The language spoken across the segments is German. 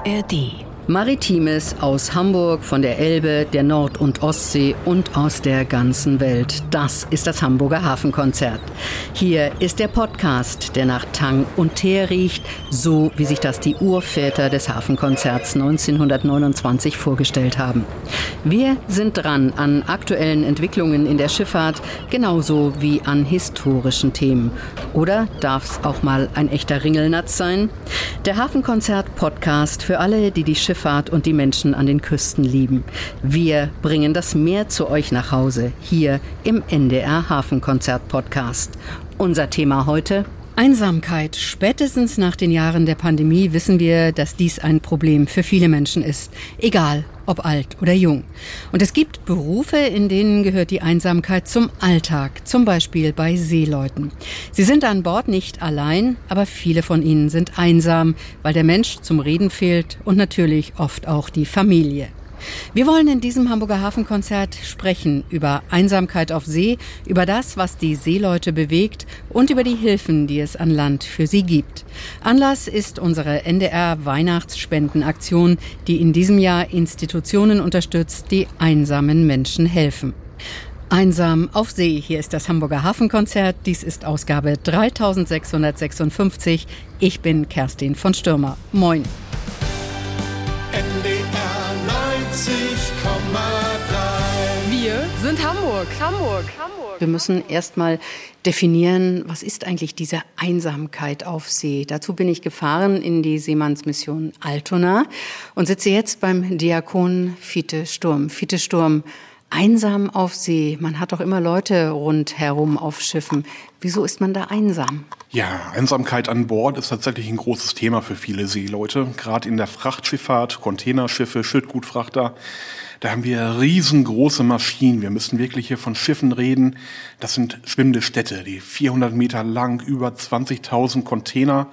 ARD. Maritimes aus Hamburg, von der Elbe, der Nord- und Ostsee und aus der ganzen Welt. Das ist das Hamburger Hafenkonzert. Hier ist der Podcast, der nach Tang und Teer riecht, so wie sich das die Urväter des Hafenkonzerts 1929 vorgestellt haben. Wir sind dran an aktuellen Entwicklungen in der Schifffahrt, genauso wie an historischen Themen. Oder darf es auch mal ein echter Ringelnatz sein? Der Hafenkonzert-Podcast für alle, die die Schifffahrt und die Menschen an den Küsten lieben. Wir bringen das Meer zu euch nach Hause, hier im NDR Hafenkonzert-Podcast. Unser Thema heute: Einsamkeit. Spätestens nach den Jahren der Pandemie wissen wir, dass dies ein Problem für viele Menschen ist. Egal, ob alt oder jung. Und es gibt Berufe, in denen gehört die Einsamkeit zum Alltag. Zum Beispiel bei Seeleuten. Sie sind an Bord nicht allein, aber viele von ihnen sind einsam, weil der Mensch zum Reden fehlt und natürlich oft auch die Familie. Wir wollen in diesem Hamburger Hafenkonzert sprechen über Einsamkeit auf See, über das, was die Seeleute bewegt und über die Hilfen, die es an Land für sie gibt. Anlass ist unsere NDR-Weihnachtsspendenaktion, die in diesem Jahr Institutionen unterstützt, die einsamen Menschen helfen. Einsam auf See. Hier ist das Hamburger Hafenkonzert. Dies ist Ausgabe 3656. Ich bin Kerstin von Stürmer. Moin. Wir sind Hamburg. Wir müssen erstmal definieren, was ist eigentlich diese Einsamkeit auf See? Dazu bin ich gefahren in die Seemannsmission Altona und sitze jetzt beim Diakon Fiete Sturm. Fiete Sturm, einsam auf See. Man hat doch immer Leute rundherum auf Schiffen. Wieso ist man da einsam? Ja, Einsamkeit an Bord ist tatsächlich ein großes Thema für viele Seeleute. Gerade in der Frachtschifffahrt, Containerschiffe, Schildgutfrachter. Da haben wir riesengroße Maschinen. Wir müssen wirklich hier von Schiffen reden. Das sind schwimmende Städte, die 400 Meter lang, über 20.000 Container.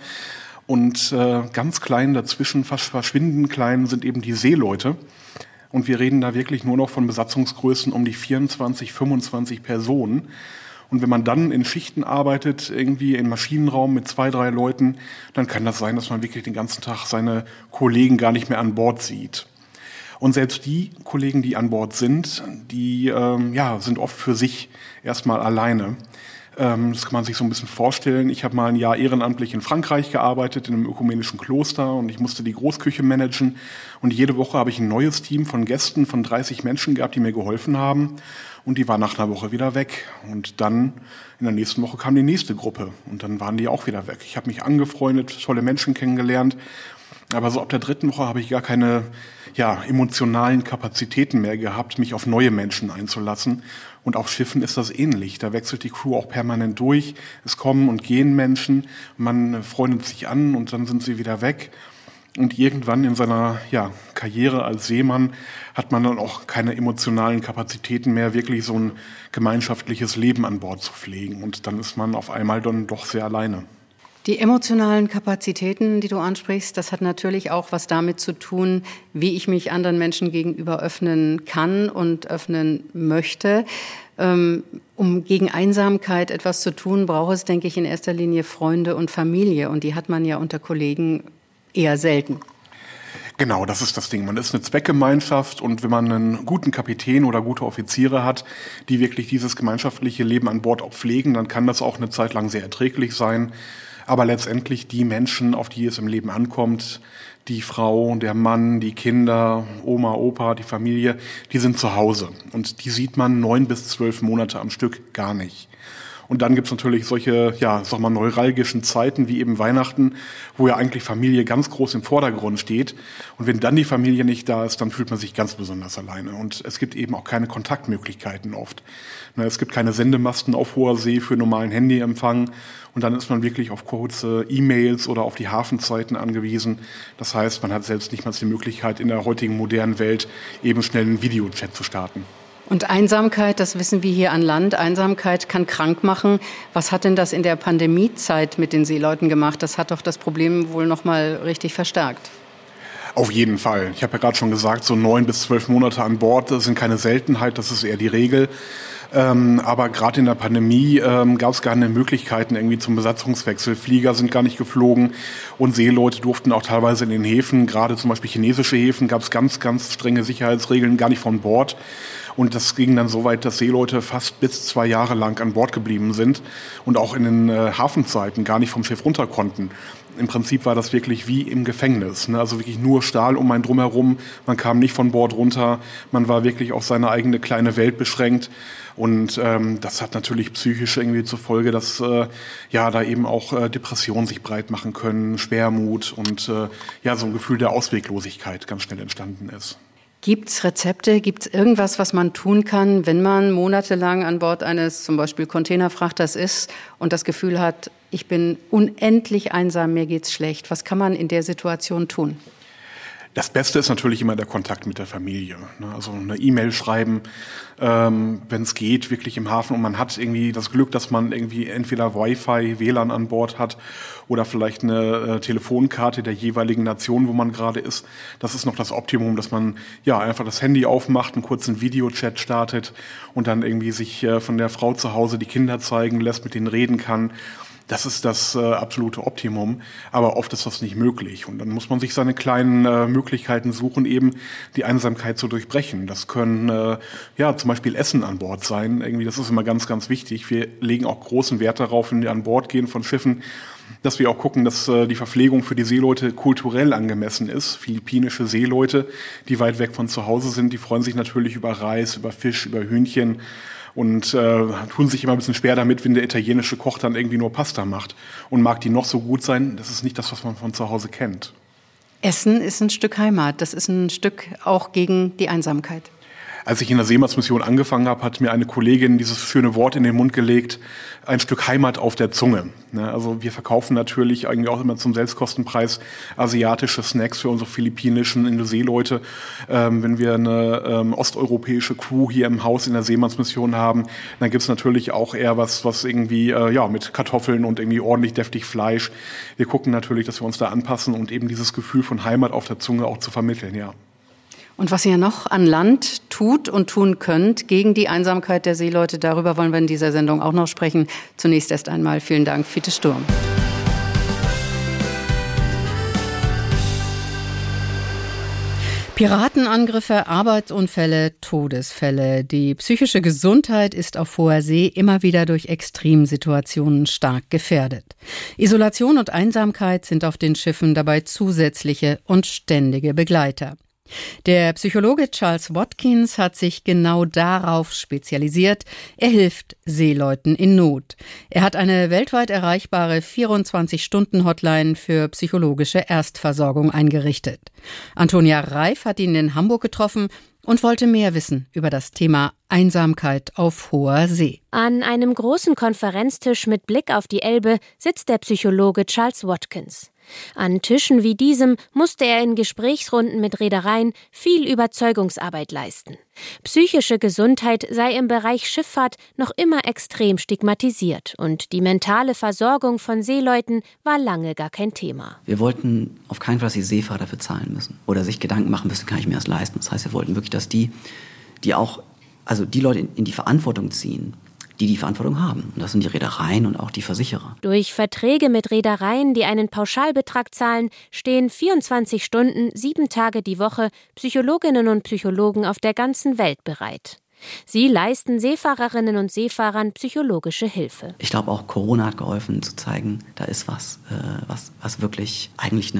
Und ganz klein dazwischen, fast verschwindend klein, sind eben die Seeleute. Und wir reden da wirklich nur noch von Besatzungsgrößen um die 24, 25 Personen. Und wenn man dann in Schichten arbeitet, irgendwie im Maschinenraum mit 2, 3 Leuten, dann kann das sein, dass man wirklich den ganzen Tag seine Kollegen gar nicht mehr an Bord sieht. Und selbst die Kollegen, die an Bord sind, die sind oft für sich erstmal alleine. Das kann man sich so ein bisschen vorstellen. Ich habe mal ein Jahr ehrenamtlich in Frankreich gearbeitet, in einem ökumenischen Kloster, und ich musste die Großküche managen. Und jede Woche habe ich ein neues Team von Gästen, von 30 Menschen gehabt, die mir geholfen haben. Und die war nach einer Woche wieder weg. Und dann in der nächsten Woche kam die nächste Gruppe. Und dann waren die auch wieder weg. Ich habe mich angefreundet, tolle Menschen kennengelernt. Aber so ab der 3. Woche habe ich gar keine emotionalen Kapazitäten mehr gehabt, mich auf neue Menschen einzulassen. Und auf Schiffen ist das ähnlich. Da wechselt die Crew auch permanent durch. Es kommen und gehen Menschen. Man freundet sich an und dann sind sie wieder weg. Und irgendwann in seiner Karriere als Seemann hat man dann auch keine emotionalen Kapazitäten mehr, wirklich so ein gemeinschaftliches Leben an Bord zu pflegen. Und dann ist man auf einmal dann doch sehr alleine. Die emotionalen Kapazitäten, die du ansprichst, das hat natürlich auch was damit zu tun, wie ich mich anderen Menschen gegenüber öffnen kann und öffnen möchte. Um gegen Einsamkeit etwas zu tun, braucht es, denke ich, in erster Linie Freunde und Familie. Und die hat man ja unter Kollegen eher selten. Genau, das ist das Ding. Man ist eine Zweckgemeinschaft, und wenn man einen guten Kapitän oder gute Offiziere hat, die wirklich dieses gemeinschaftliche Leben an Bord auch pflegen, dann kann das auch eine Zeit lang sehr erträglich sein. Aber letztendlich die Menschen, auf die es im Leben ankommt, die Frau, der Mann, die Kinder, Oma, Opa, die Familie, die sind zu Hause. Und die sieht man 9 bis 12 Monate am Stück gar nicht. Und dann gibt's natürlich solche, neuralgischen Zeiten wie eben Weihnachten, wo ja eigentlich Familie ganz groß im Vordergrund steht. Und wenn dann die Familie nicht da ist, dann fühlt man sich ganz besonders alleine. Und es gibt eben auch keine Kontaktmöglichkeiten oft. Es gibt keine Sendemasten auf hoher See für normalen Handyempfang. Und dann ist man wirklich auf kurze E-Mails oder auf die Hafenzeiten angewiesen. Das heißt, man hat selbst nicht mal die Möglichkeit, in der heutigen modernen Welt eben schnell einen Videochat zu starten. Und Einsamkeit, das wissen wir hier an Land, Einsamkeit kann krank machen. Was hat denn das in der Pandemiezeit mit den Seeleuten gemacht? Das hat doch das Problem wohl noch mal richtig verstärkt. Auf jeden Fall. Ich habe ja gerade schon gesagt, so 9 bis 12 Monate an Bord, das sind keine Seltenheit, das ist eher die Regel. Aber gerade in der Pandemie gab es gar keine Möglichkeiten irgendwie zum Besatzungswechsel. Flieger sind gar nicht geflogen und Seeleute durften auch teilweise in den Häfen, gerade zum Beispiel chinesische Häfen, gab es ganz, ganz strenge Sicherheitsregeln, gar nicht von Bord. Und das ging dann so weit, dass Seeleute fast bis 2 Jahre lang an Bord geblieben sind und auch in den Hafenzeiten gar nicht vom Schiff runter konnten. Im Prinzip war das wirklich wie im Gefängnis, ne? Also wirklich nur Stahl um einen drumherum. Man kam nicht von Bord runter. Man war wirklich auf seine eigene kleine Welt beschränkt. Und das hat natürlich psychisch irgendwie zur Folge, dass da eben auch Depressionen sich breit machen können, Schwermut und so ein Gefühl der Ausweglosigkeit ganz schnell entstanden ist. Gibt's Rezepte, gibt's irgendwas, was man tun kann, wenn man monatelang an Bord eines zum Beispiel Containerfrachters ist und das Gefühl hat, ich bin unendlich einsam, mir geht's schlecht. Was kann man in der Situation tun? Das Beste ist natürlich immer der Kontakt mit der Familie. Also eine E-Mail schreiben, wenn es geht, wirklich im Hafen. Und man hat irgendwie das Glück, dass man irgendwie entweder Wi-Fi, WLAN an Bord hat oder vielleicht eine Telefonkarte der jeweiligen Nation, wo man gerade ist. Das ist noch das Optimum, dass man einfach das Handy aufmacht, einen kurzen Videochat startet und dann irgendwie sich von der Frau zu Hause die Kinder zeigen lässt, mit denen reden kann. Das ist das absolute Optimum, aber oft ist das nicht möglich. Und dann muss man sich seine kleinen Möglichkeiten suchen, eben die Einsamkeit zu durchbrechen. Das können zum Beispiel Essen an Bord sein. Irgendwie, das ist immer ganz, ganz wichtig. Wir legen auch großen Wert darauf, wenn wir an Bord gehen von Schiffen, dass wir auch gucken, dass die Verpflegung für die Seeleute kulturell angemessen ist. Philippinische Seeleute, die weit weg von zu Hause sind, die freuen sich natürlich über Reis, über Fisch, über Hühnchen. Und tun sich immer ein bisschen schwer damit, wenn der italienische Koch dann irgendwie nur Pasta macht. Und mag die noch so gut sein, das ist nicht das, was man von zu Hause kennt. Essen ist ein Stück Heimat, das ist ein Stück auch gegen die Einsamkeit. Als ich in der Seemannsmission angefangen habe, hat mir eine Kollegin dieses schöne Wort in den Mund gelegt, ein Stück Heimat auf der Zunge. Also wir verkaufen natürlich eigentlich auch immer zum Selbstkostenpreis asiatische Snacks für unsere philippinischen Seeleute. Wenn wir eine osteuropäische Crew hier im Haus in der Seemannsmission haben, dann gibt's natürlich auch eher was irgendwie mit Kartoffeln und irgendwie ordentlich deftig Fleisch. Wir gucken natürlich, dass wir uns da anpassen und eben dieses Gefühl von Heimat auf der Zunge auch zu vermitteln, ja. Und was ihr noch an Land tut und tun könnt gegen die Einsamkeit der Seeleute, darüber wollen wir in dieser Sendung auch noch sprechen. Zunächst erst einmal vielen Dank, Fiete Sturm. Piratenangriffe, Arbeitsunfälle, Todesfälle. Die psychische Gesundheit ist auf hoher See immer wieder durch Extremsituationen stark gefährdet. Isolation und Einsamkeit sind auf den Schiffen dabei zusätzliche und ständige Begleiter. Der Psychologe Charles Watkins hat sich genau darauf spezialisiert. Er hilft Seeleuten in Not. Er hat eine weltweit erreichbare 24-Stunden-Hotline für psychologische Erstversorgung eingerichtet. Antonia Reif hat ihn in Hamburg getroffen und wollte mehr wissen über das Thema Einsamkeit auf hoher See. An einem großen Konferenztisch mit Blick auf die Elbe sitzt der Psychologe Charles Watkins. An Tischen wie diesem musste er in Gesprächsrunden mit Reedereien viel Überzeugungsarbeit leisten. Psychische Gesundheit sei im Bereich Schifffahrt noch immer extrem stigmatisiert und die mentale Versorgung von Seeleuten war lange gar kein Thema. Wir wollten auf keinen Fall, dass die Seefahrer dafür zahlen müssen oder sich Gedanken machen müssen, kann ich mir das leisten. Das heißt, wir wollten wirklich, dass die Leute in die Verantwortung ziehen, die Verantwortung haben. Und das sind die Reedereien und auch die Versicherer. Durch Verträge mit Reedereien, die einen Pauschalbetrag zahlen, stehen 24 Stunden, 7 Tage die Woche Psychologinnen und Psychologen auf der ganzen Welt bereit. Sie leisten Seefahrerinnen und Seefahrern psychologische Hilfe. Ich glaube, auch Corona hat geholfen, zu zeigen, da ist was wirklich eigentlich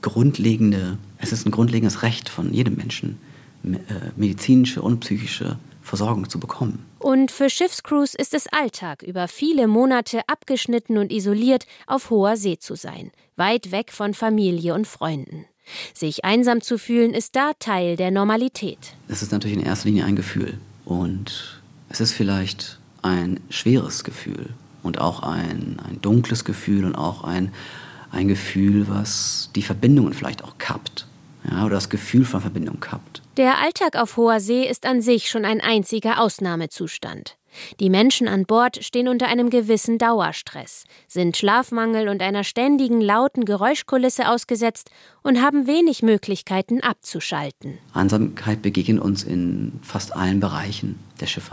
es ist ein grundlegendes Recht von jedem Menschen, medizinische und psychische Versorgung zu bekommen. Und für Schiffscrews ist es Alltag, über viele Monate abgeschnitten und isoliert auf hoher See zu sein, weit weg von Familie und Freunden. Sich einsam zu fühlen, ist da Teil der Normalität. Es ist natürlich in erster Linie ein Gefühl. Und es ist vielleicht ein schweres Gefühl und auch ein dunkles Gefühl und auch ein Gefühl, was die Verbindungen vielleicht auch kappt. Ja, oder das Gefühl von Verbindung kappt. Der Alltag auf hoher See ist an sich schon ein einziger Ausnahmezustand. Die Menschen an Bord stehen unter einem gewissen Dauerstress, sind Schlafmangel und einer ständigen lauten Geräuschkulisse ausgesetzt und haben wenig Möglichkeiten abzuschalten. Einsamkeit begegnet uns in fast allen Bereichen der Schifffahrt.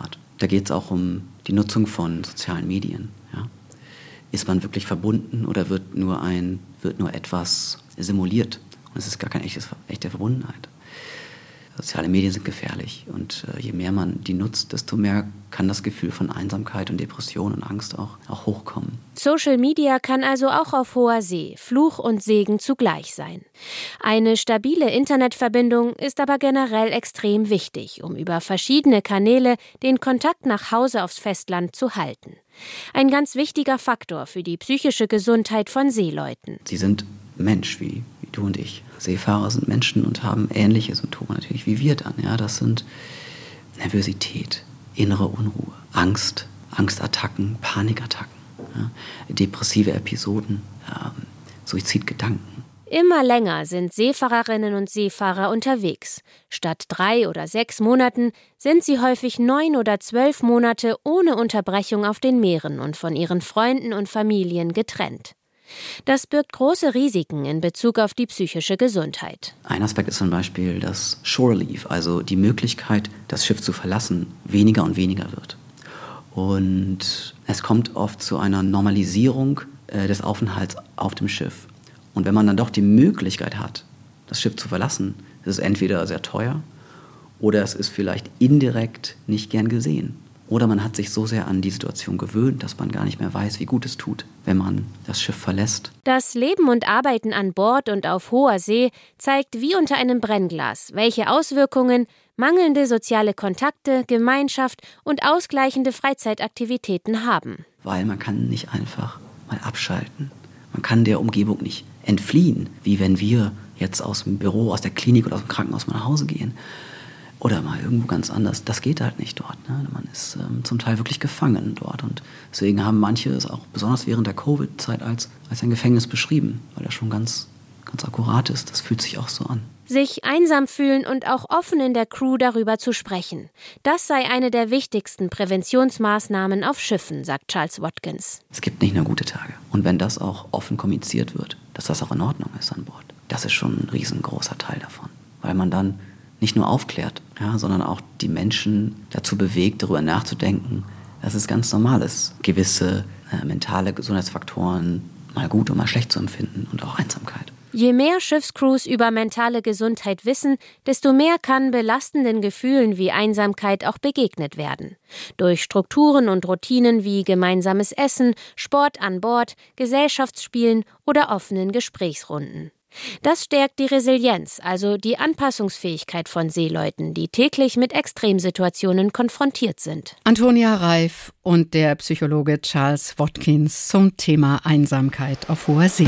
Da geht es auch um die Nutzung von sozialen Medien. Ja? Ist man wirklich verbunden oder wird nur etwas simuliert? Und es ist gar keine echte Verbundenheit. Soziale Medien sind gefährlich und je mehr man die nutzt, desto mehr kann das Gefühl von Einsamkeit und Depression und Angst auch hochkommen. Social Media kann also auch auf hoher See Fluch und Segen zugleich sein. Eine stabile Internetverbindung ist aber generell extrem wichtig, um über verschiedene Kanäle den Kontakt nach Hause aufs Festland zu halten. Ein ganz wichtiger Faktor für die psychische Gesundheit von Seeleuten. Sie sind Mensch wie du und ich. Seefahrer sind Menschen und haben ähnliche Symptome natürlich wie wir dann. Ja? Das sind Nervosität, innere Unruhe, Angst, Angstattacken, Panikattacken, ja? Depressive Episoden, Suizidgedanken. Immer länger sind Seefahrerinnen und Seefahrer unterwegs. Statt 3 oder 6 Monaten sind sie häufig 9 oder 12 Monate ohne Unterbrechung auf den Meeren und von ihren Freunden und Familien getrennt. Das birgt große Risiken in Bezug auf die psychische Gesundheit. Ein Aspekt ist zum Beispiel das Shore Leave, also die Möglichkeit, das Schiff zu verlassen, weniger und weniger wird. Und es kommt oft zu einer Normalisierung des Aufenthalts auf dem Schiff. Und wenn man dann doch die Möglichkeit hat, das Schiff zu verlassen, ist es entweder sehr teuer oder es ist vielleicht indirekt nicht gern gesehen. Oder man hat sich so sehr an die Situation gewöhnt, dass man gar nicht mehr weiß, wie gut es tut, wenn man das Schiff verlässt. Das Leben und Arbeiten an Bord und auf hoher See zeigt wie unter einem Brennglas, welche Auswirkungen mangelnde soziale Kontakte, Gemeinschaft und ausgleichende Freizeitaktivitäten haben. Weil man kann nicht einfach mal abschalten. Man kann der Umgebung nicht entfliehen, wie wenn wir jetzt aus dem Büro, aus der Klinik oder aus dem Krankenhaus mal nach Hause gehen. Oder mal irgendwo ganz anders. Das geht halt nicht dort. Ne? Man ist zum Teil wirklich gefangen dort. Und deswegen haben manche es auch besonders während der Covid-Zeit als ein Gefängnis beschrieben, weil das schon ganz akkurat ist. Das fühlt sich auch so an. Sich einsam fühlen und auch offen in der Crew darüber zu sprechen. Das sei eine der wichtigsten Präventionsmaßnahmen auf Schiffen, sagt Charles Watkins. Es gibt nicht nur gute Tage. Und wenn das auch offen kommuniziert wird, dass das auch in Ordnung ist an Bord, das ist schon ein riesengroßer Teil davon. Weil man dann nicht nur aufklärt, ja, sondern auch die Menschen dazu bewegt, darüber nachzudenken, dass es ganz normal ist, gewisse mentale Gesundheitsfaktoren mal gut und mal schlecht zu empfinden und auch Einsamkeit. Je mehr Schiffscrews über mentale Gesundheit wissen, desto mehr kann belastenden Gefühlen wie Einsamkeit auch begegnet werden. Durch Strukturen und Routinen wie gemeinsames Essen, Sport an Bord, Gesellschaftsspielen oder offenen Gesprächsrunden. Das stärkt die Resilienz, also die Anpassungsfähigkeit von Seeleuten, die täglich mit Extremsituationen konfrontiert sind. Antonia Reif und der Psychologe Charles Watkins zum Thema Einsamkeit auf hoher See.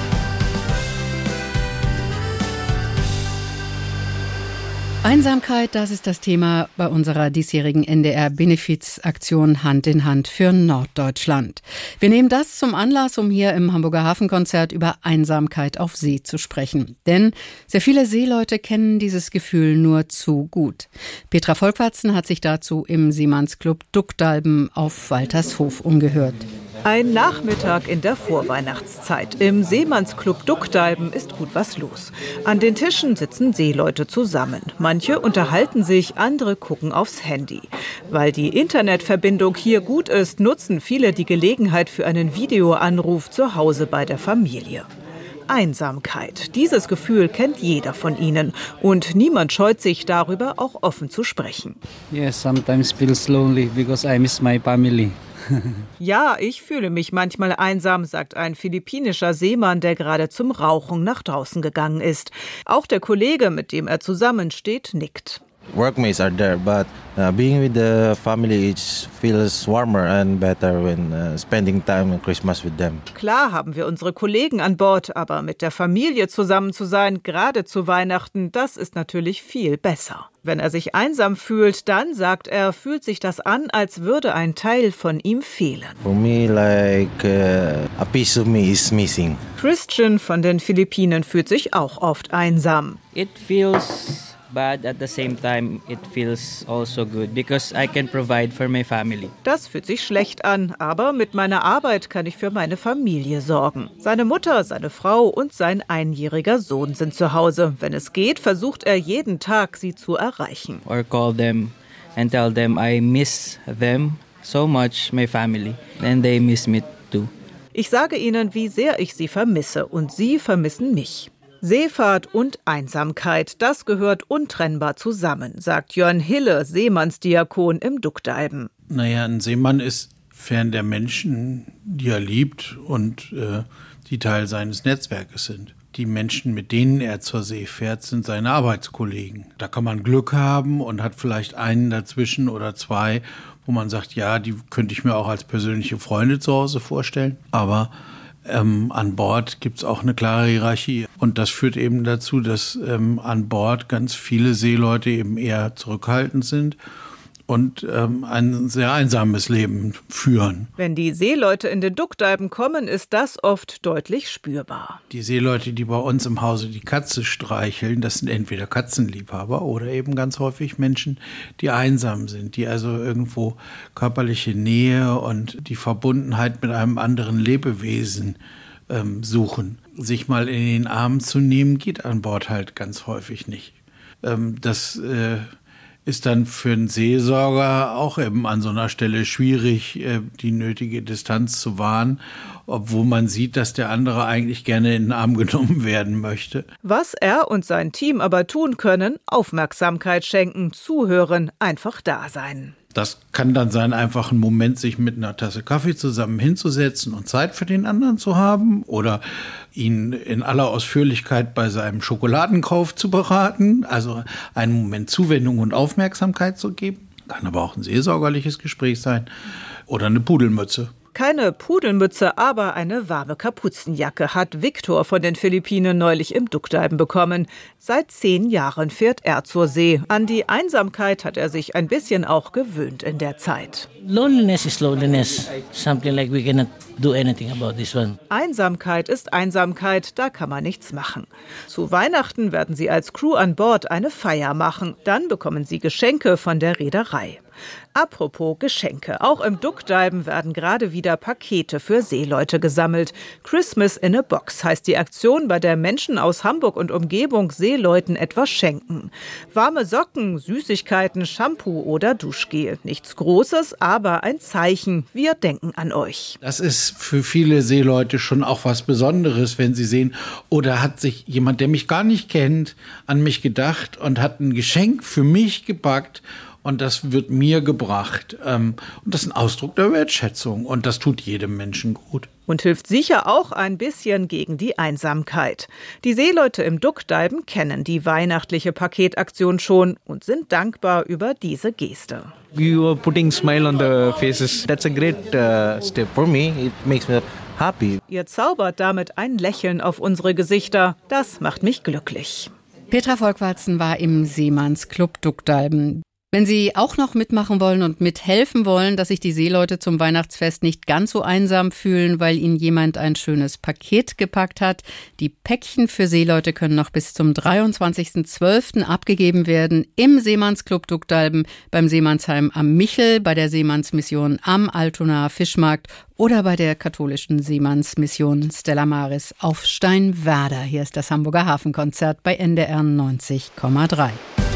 Einsamkeit, das ist das Thema bei unserer diesjährigen NDR-Benefizaktion Hand in Hand für Norddeutschland. Wir nehmen das zum Anlass, um hier im Hamburger Hafenkonzert über Einsamkeit auf See zu sprechen. Denn sehr viele Seeleute kennen dieses Gefühl nur zu gut. Petra Volkwarzen hat sich dazu im Seemannsclub Duckdalben auf Waltershof umgehört. Ein Nachmittag in der Vorweihnachtszeit. Im Seemannsclub Duckdalben ist gut was los. An den Tischen sitzen Seeleute zusammen. Manche unterhalten sich, andere gucken aufs Handy. Weil die Internetverbindung hier gut ist, nutzen viele die Gelegenheit für einen Videoanruf zu Hause bei der Familie. Einsamkeit. Dieses Gefühl kennt jeder von ihnen. Und niemand scheut sich darüber, auch offen zu sprechen. Yes, sometimes feels lonely because I miss my family. Ja, ich fühle mich manchmal einsam, sagt ein philippinischer Seemann, der gerade zum Rauchen nach draußen gegangen ist. Auch der Kollege, mit dem er zusammensteht, nickt. Workmates are there, but being with the family feels warmer and better when spending time on Christmas with them. Klar haben wir unsere Kollegen an Bord, aber mit der Familie zusammen zu sein, gerade zu Weihnachten, das ist natürlich viel besser. Wenn er sich einsam fühlt, dann, sagt er, fühlt sich das an, als würde ein Teil von ihm fehlen. For me, like a piece of me is missing. Christian von den Philippinen fühlt sich auch oft einsam. It feels bad, at the same time it feels also good because I can provide for my family. Das fühlt sich schlecht an, aber mit meiner Arbeit kann ich für meine Familie sorgen. Seine Mutter, seine Frau und sein 1-jähriger Sohn sind zu Hause. Wenn es geht, versucht er jeden Tag, sie zu erreichen. Or call them and tell them I miss them so much, my family, and they miss me too. Ich sage ihnen, wie sehr ich sie vermisse und sie vermissen mich. Seefahrt und Einsamkeit, das gehört untrennbar zusammen, sagt Jörn Hille, Seemannsdiakon im Duckdalben. Naja, ein Seemann ist fern der Menschen, die er liebt und die Teil seines Netzwerkes sind. Die Menschen, mit denen er zur See fährt, sind seine Arbeitskollegen. Da kann man Glück haben und hat vielleicht einen dazwischen oder zwei, wo man sagt, ja, die könnte ich mir auch als persönliche Freunde zu Hause vorstellen. Aber an Bord gibt's auch eine klare Hierarchie. Und das führt eben dazu, dass an Bord ganz viele Seeleute eben eher zurückhaltend sind und ein sehr einsames Leben führen. Wenn die Seeleute in den Duckdalben kommen, ist das oft deutlich spürbar. Die Seeleute, die bei uns im Hause die Katze streicheln, das sind entweder Katzenliebhaber oder eben ganz häufig Menschen, die einsam sind, die also irgendwo körperliche Nähe und die Verbundenheit mit einem anderen Lebewesen suchen. Sich mal in den Arm zu nehmen, geht an Bord halt ganz häufig nicht. Das ist dann für einen Seelsorger auch eben an so einer Stelle schwierig, die nötige Distanz zu wahren, obwohl man sieht, dass der andere eigentlich gerne in den Arm genommen werden möchte. Was er und sein Team aber tun können, Aufmerksamkeit schenken, zuhören, einfach da sein. Das kann dann sein, einfach einen Moment sich mit einer Tasse Kaffee zusammen hinzusetzen und Zeit für den anderen zu haben oder ihn in aller Ausführlichkeit bei seinem Schokoladenkauf zu beraten, also einen Moment Zuwendung und Aufmerksamkeit zu geben. Kann aber auch ein seelsorgerliches Gespräch sein oder eine Pudelmütze. Keine Pudelmütze, aber eine warme Kapuzenjacke hat Viktor von den Philippinen neulich im Duckdalben bekommen. Seit 10 Jahren fährt er zur See. An die Einsamkeit hat er sich ein bisschen auch gewöhnt in der Zeit. Loneliness is loneliness. Something like we cannot do anything about this one. Einsamkeit ist Einsamkeit, da kann man nichts machen. Zu Weihnachten werden sie als Crew an Bord eine Feier machen. Dann bekommen sie Geschenke von der Reederei. Apropos Geschenke. Auch im Duckdalben werden gerade wieder Pakete für Seeleute gesammelt. Christmas in a Box heißt die Aktion, bei der Menschen aus Hamburg und Umgebung Seeleuten etwas schenken. Warme Socken, Süßigkeiten, Shampoo oder Duschgel. Nichts Großes, aber ein Zeichen. Wir denken an euch. Das ist für viele Seeleute schon auch was Besonderes, wenn sie sehen, oder hat sich jemand, der mich gar nicht kennt, an mich gedacht und hat ein Geschenk für mich gepackt. Und das wird mir gebracht. Und das ist ein Ausdruck der Wertschätzung. Und das tut jedem Menschen gut. Und hilft sicher auch ein bisschen gegen die Einsamkeit. Die Seeleute im Duckdalben kennen die weihnachtliche Paketaktion schon und sind dankbar über diese Geste. You are putting smile on the faces. That's a great step for me. It makes me happy. Ihr zaubert damit ein Lächeln auf unsere Gesichter. Das macht mich glücklich. Petra Volkwarzen war im Seemannsclub Duckdalben. Wenn Sie auch noch mitmachen wollen und mithelfen wollen, dass sich die Seeleute zum Weihnachtsfest nicht ganz so einsam fühlen, weil ihnen jemand ein schönes Paket gepackt hat. Die Päckchen für Seeleute können noch bis zum 23.12. abgegeben werden im Seemannsclub Duckdalben, beim Seemannsheim am Michel, bei der Seemannsmission am Altonaer Fischmarkt oder bei der katholischen Seemannsmission Stella Maris auf Steinwerder. Hier ist das Hamburger Hafenkonzert bei NDR 90,3.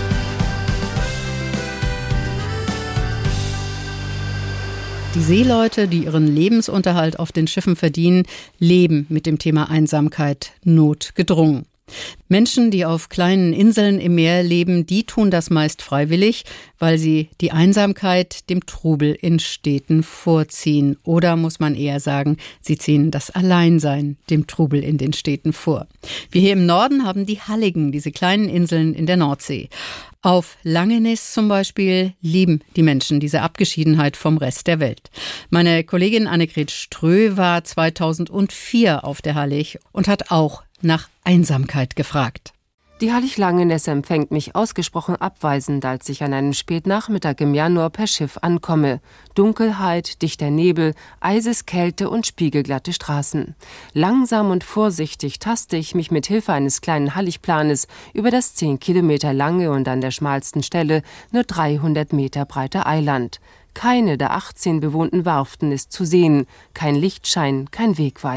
Die Seeleute, die ihren Lebensunterhalt auf den Schiffen verdienen, leben mit dem Thema Einsamkeit notgedrungen. Menschen, die auf kleinen Inseln im Meer leben, die tun das meist freiwillig, weil sie die Einsamkeit dem Trubel in Städten vorziehen. Oder muss man eher sagen, sie ziehen das Alleinsein dem Trubel in den Städten vor. Wir hier im Norden haben die Halligen, diese kleinen Inseln in der Nordsee. Auf Langeneß zum Beispiel lieben die Menschen diese Abgeschiedenheit vom Rest der Welt. Meine Kollegin Annegret Strö war 2004 auf der Hallig und hat auch nach Einsamkeit gefragt. Die Hallig Langeneß empfängt mich ausgesprochen abweisend, als ich an einem Spätnachmittag im Januar per Schiff ankomme. Dunkelheit, dichter Nebel, Eiseskälte und spiegelglatte Straßen. Langsam und vorsichtig taste ich mich mit Hilfe eines kleinen Halligplanes über das 10 Kilometer lange und an der schmalsten Stelle nur 300 Meter breite Eiland. Keine der 18 bewohnten Warften ist zu sehen, kein Lichtschein, kein Wegweiser.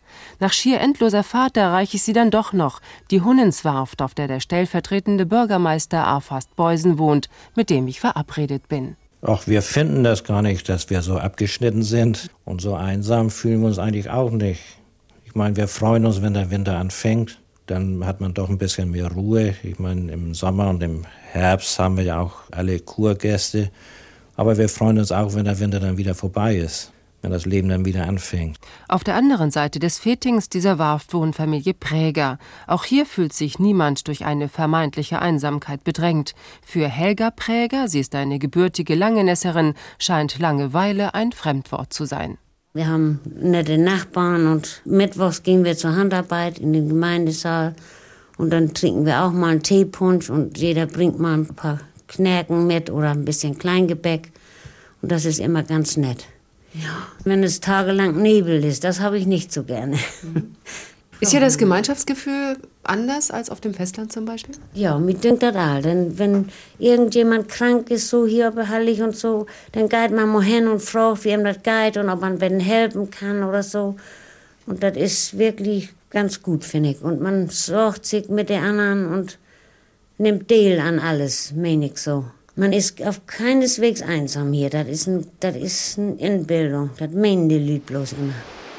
Nach schier endloser Fahrt erreiche ich sie dann doch noch, die Hunnenswarft, auf der der stellvertretende Bürgermeister Arfast Beusen wohnt, mit dem ich verabredet bin. Ach, wir finden das gar nicht, dass wir so abgeschnitten sind. Und so einsam fühlen wir uns eigentlich auch nicht. Ich meine, wir freuen uns, wenn der Winter anfängt. Dann hat man doch ein bisschen mehr Ruhe. Ich meine, im Sommer und im Herbst haben wir ja auch alle Kurgäste. Aber wir freuen uns auch, wenn der Winter dann wieder vorbei ist, wenn das Leben dann wieder anfängt. Auf der anderen Seite des Fetings dieser Warft wohnt Familie Präger. Auch hier fühlt sich niemand durch eine vermeintliche Einsamkeit bedrängt. Für Helga Präger, sie ist eine gebürtige Langenesserin, scheint Langeweile ein Fremdwort zu sein. Wir haben nette Nachbarn und mittwochs gehen wir zur Handarbeit in den Gemeindesaal und dann trinken wir auch mal einen Teepunsch und jeder bringt mal ein paar Knäcken mit oder ein bisschen Kleingebäck und das ist immer ganz nett. Ja. Wenn es tagelang Nebel ist, das habe ich nicht so gerne. Ist ja das Gemeinschaftsgefühl anders als auf dem Festland zum Beispiel? Ja, mir denkt das all. Denn wenn irgendjemand krank ist, so hier behallig und so, dann geht man mal hin und fragt, wie ihm das geht und ob man wenn helfen kann oder so. Und das ist wirklich ganz gut, finde ich. Und man sorgt sich mit den anderen und nimmt Teil an alles, meine ich so. Man ist auf keineswegs einsam hier. Das ist eine Inbildung. Das meinen die Leute bloß immer.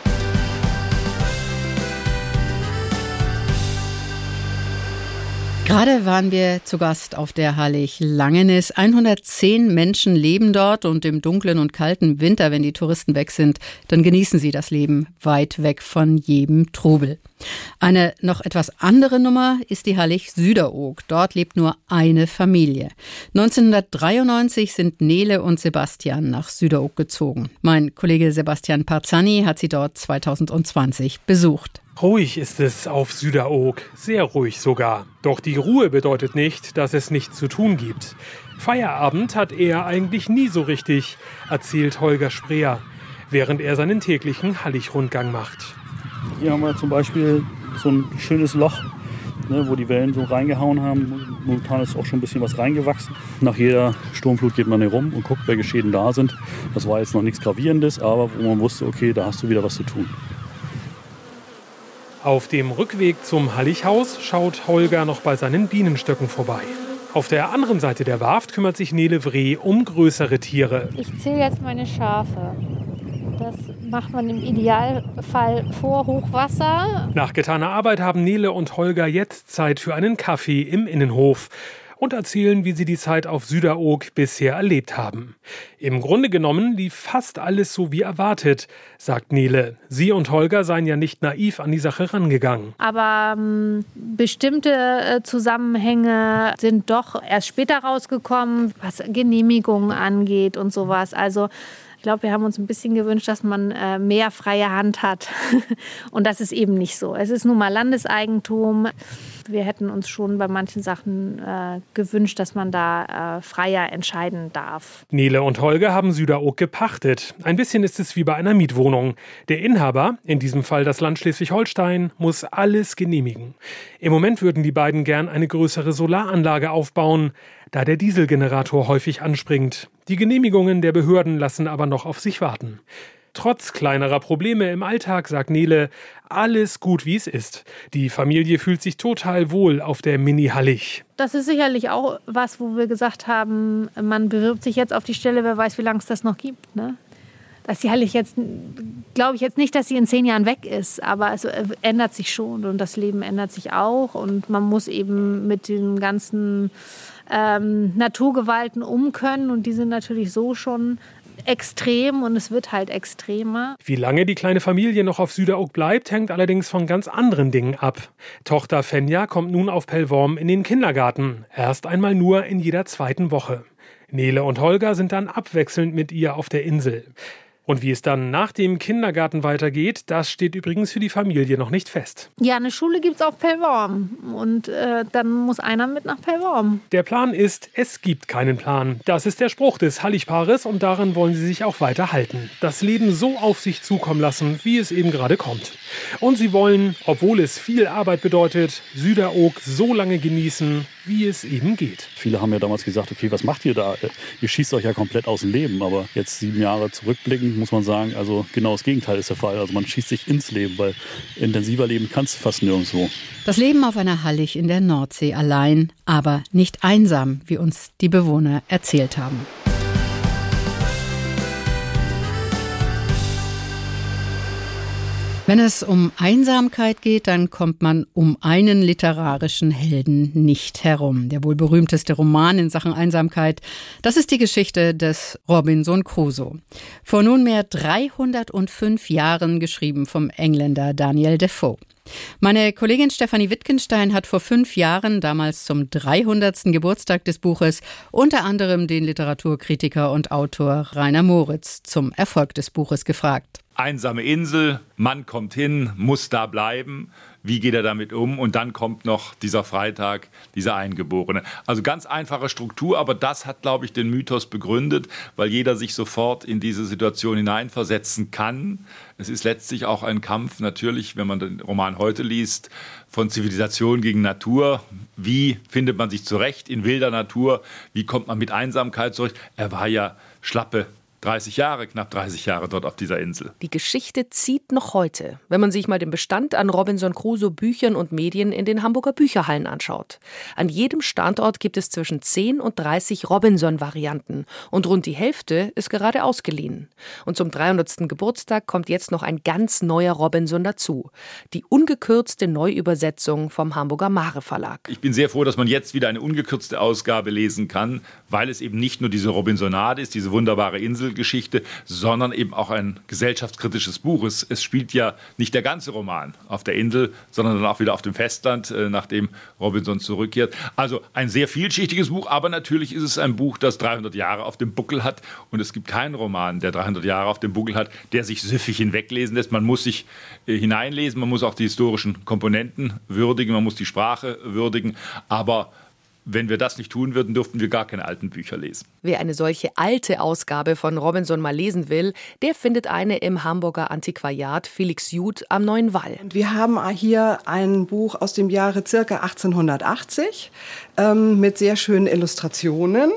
Gerade waren wir zu Gast auf der Hallig Langenes. 110 Menschen leben dort und im dunklen und kalten Winter, wenn die Touristen weg sind, dann genießen sie das Leben weit weg von jedem Trubel. Eine noch etwas andere Nummer ist die Hallig Süderoog. Dort lebt nur eine Familie. 1993 sind Nele und Sebastian nach Süderoog gezogen. Mein Kollege Sebastian Parzani hat sie dort 2020 besucht. Ruhig ist es auf Süderoog, sehr ruhig sogar. Doch die Ruhe bedeutet nicht, dass es nichts zu tun gibt. Feierabend hat er eigentlich nie so richtig, erzählt Holger Spreer, während er seinen täglichen Hallig-Rundgang macht. Hier haben wir zum Beispiel so ein schönes Loch, wo die Wellen so reingehauen haben. Momentan ist auch schon ein bisschen was reingewachsen. Nach jeder Sturmflut geht man hier rum und guckt, welche Schäden da sind. Das war jetzt noch nichts Gravierendes, aber wo man wusste, okay, da hast du wieder was zu tun. Auf dem Rückweg zum Hallighaus schaut Holger noch bei seinen Bienenstöcken vorbei. Auf der anderen Seite der Warft kümmert sich Nele Vree um größere Tiere. Ich zähle jetzt meine Schafe. Das macht man im Idealfall vor Hochwasser. Nach getaner Arbeit haben Nele und Holger jetzt Zeit für einen Kaffee im Innenhof und erzählen, wie sie die Zeit auf Süderoog bisher erlebt haben. Im Grunde genommen lief fast alles so wie erwartet, sagt Nele. Sie und Holger seien ja nicht naiv an die Sache rangegangen. Aber bestimmte Zusammenhänge sind doch erst später rausgekommen, was Genehmigungen angeht und sowas. Also ich glaube, wir haben uns ein bisschen gewünscht, dass man mehr freie Hand hat. Und das ist eben nicht so. Es ist nun mal Landeseigentum. Wir hätten uns schon bei manchen Sachen gewünscht, dass man da freier entscheiden darf. Nele und Holger haben Süderoog gepachtet. Ein bisschen ist es wie bei einer Mietwohnung. Der Inhaber, in diesem Fall das Land Schleswig-Holstein, muss alles genehmigen. Im Moment würden die beiden gern eine größere Solaranlage aufbauen, da der Dieselgenerator häufig anspringt. Die Genehmigungen der Behörden lassen aber noch auf sich warten. Trotz kleinerer Probleme im Alltag, sagt Nele, alles gut wie es ist. Die Familie fühlt sich total wohl auf der Mini-Hallig. Das ist sicherlich auch was, wo wir gesagt haben, man bewirbt sich jetzt auf die Stelle, wer weiß, wie lange es das noch gibt, ne? Dass die Hallig jetzt, glaube ich jetzt nicht, dass sie in 10 Jahren weg ist, aber es ändert sich schon und das Leben ändert sich auch und man muss eben mit den ganzen Naturgewalten umkönnen und die sind natürlich so schon extrem und es wird halt extremer. Wie lange die kleine Familie noch auf Süderoog bleibt, hängt allerdings von ganz anderen Dingen ab. Tochter Fenja kommt nun auf Pellworm in den Kindergarten, erst einmal nur in jeder 2. Woche. Nele und Holger sind dann abwechselnd mit ihr auf der Insel. Und wie es dann nach dem Kindergarten weitergeht, das steht übrigens für die Familie noch nicht fest. Ja, eine Schule gibt's auf Pellworm und dann muss einer mit nach Pellworm. Der Plan ist, es gibt keinen Plan. Das ist der Spruch des Halligpaares und daran wollen sie sich auch weiter halten. Das Leben so auf sich zukommen lassen, wie es eben gerade kommt. Und sie wollen, obwohl es viel Arbeit bedeutet, Süderoog so lange genießen, wie es eben geht. Viele haben ja damals gesagt, okay, was macht ihr da? Ihr schießt euch ja komplett aus dem Leben. Aber jetzt 7 Jahre zurückblickend muss man sagen, also genau das Gegenteil ist der Fall. Also man schießt sich ins Leben, weil intensiver leben kannst du fast nirgendwo. Das Leben auf einer Hallig in der Nordsee allein, aber nicht einsam, wie uns die Bewohner erzählt haben. Wenn es um Einsamkeit geht, dann kommt man um einen literarischen Helden nicht herum. Der wohl berühmteste Roman in Sachen Einsamkeit, das ist die Geschichte des Robinson Crusoe. Vor nunmehr 305 Jahren geschrieben vom Engländer Daniel Defoe. Meine Kollegin Stefanie Wittgenstein hat vor 5 Jahren, damals zum 300. Geburtstag des Buches, unter anderem den Literaturkritiker und Autor Rainer Moritz zum Erfolg des Buches gefragt. Einsame Insel, Mann kommt hin, muss da bleiben. Wie geht er damit um? Und dann kommt noch dieser Freitag, dieser Eingeborene. Also ganz einfache Struktur, aber das hat, glaube ich, den Mythos begründet, weil jeder sich sofort in diese Situation hineinversetzen kann. Es ist letztlich auch ein Kampf, natürlich, wenn man den Roman heute liest, von Zivilisation gegen Natur. Wie findet man sich zurecht in wilder Natur? Wie kommt man mit Einsamkeit zurecht? Er war ja schlappe 30 Jahre, knapp 30 Jahre dort auf dieser Insel. Die Geschichte zieht noch heute, wenn man sich mal den Bestand an Robinson Crusoe Büchern und Medien in den Hamburger Bücherhallen anschaut. An jedem Standort gibt es zwischen 10 und 30 Robinson-Varianten und rund die Hälfte ist gerade ausgeliehen. Und zum 300. Geburtstag kommt jetzt noch ein ganz neuer Robinson dazu. Die ungekürzte Neuübersetzung vom Hamburger Mare Verlag. Ich bin sehr froh, dass man jetzt wieder eine ungekürzte Ausgabe lesen kann, weil es eben nicht nur diese Robinsonade ist, diese wunderbare Insel, Geschichte, sondern eben auch ein gesellschaftskritisches Buch. Es spielt ja nicht der ganze Roman auf der Insel, sondern dann auch wieder auf dem Festland, nachdem Robinson zurückkehrt. Also ein sehr vielschichtiges Buch, aber natürlich ist es ein Buch, das 300 Jahre auf dem Buckel hat und es gibt keinen Roman, der 300 Jahre auf dem Buckel hat, der sich süffig hinweglesen lässt. Man muss sich hineinlesen, man muss auch die historischen Komponenten würdigen, man muss die Sprache würdigen, aber wenn wir das nicht tun würden, dürften wir gar keine alten Bücher lesen. Wer eine solche alte Ausgabe von Robinson mal lesen will, der findet eine im Hamburger Antiquariat Felix Jud am Neuen Wall. Und wir haben hier ein Buch aus dem Jahre ca. 1880 mit sehr schönen Illustrationen,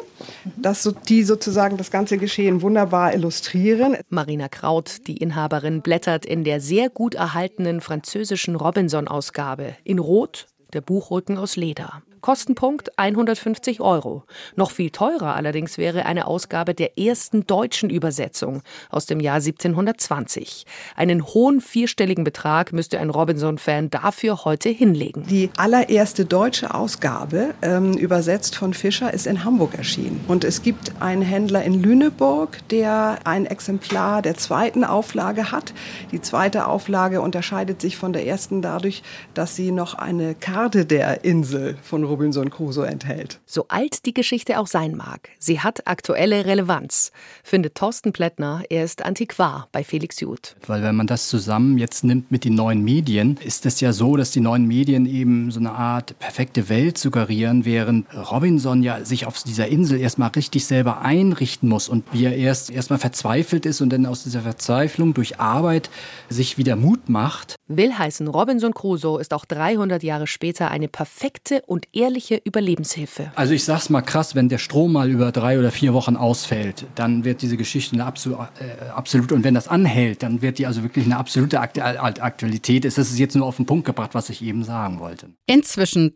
die sozusagen das ganze Geschehen wunderbar illustrieren. Marina Kraut, die Inhaberin, blättert in der sehr gut erhaltenen französischen Robinson-Ausgabe in Rot, der Buchrücken aus Leder. Kostenpunkt 150 €. Noch viel teurer allerdings wäre eine Ausgabe der ersten deutschen Übersetzung aus dem Jahr 1720. Einen hohen 4-stelligen Betrag müsste ein Robinson-Fan dafür heute hinlegen. Die allererste deutsche Ausgabe, übersetzt von Fischer, ist in Hamburg erschienen. Und es gibt einen Händler in Lüneburg, der ein Exemplar der zweiten Auflage hat. Die zweite Auflage unterscheidet sich von der ersten dadurch, dass sie noch eine Karte der Insel von Robinson Crusoe enthält. So alt die Geschichte auch sein mag, sie hat aktuelle Relevanz, findet Thorsten Plättner. Er ist Antiquar bei Felix Jud. Weil wenn man das zusammen jetzt nimmt mit den neuen Medien, ist es ja so, dass die neuen Medien eben so eine Art perfekte Welt suggerieren, während Robinson ja sich auf dieser Insel erstmal richtig selber einrichten muss und wie er erstmal verzweifelt ist und dann aus dieser Verzweiflung durch Arbeit sich wieder Mut macht. Will heißen, Robinson Crusoe ist auch 300 Jahre später eine perfekte und ehrliche Überlebenshilfe. Also ich sag's mal krass, wenn der Strom mal über 3 oder 4 Wochen ausfällt, dann wird diese Geschichte eine absolut, und wenn das anhält, dann wird die also wirklich eine absolute Aktualität. Das ist jetzt nur auf den Punkt gebracht, was ich eben sagen wollte. Inzwischen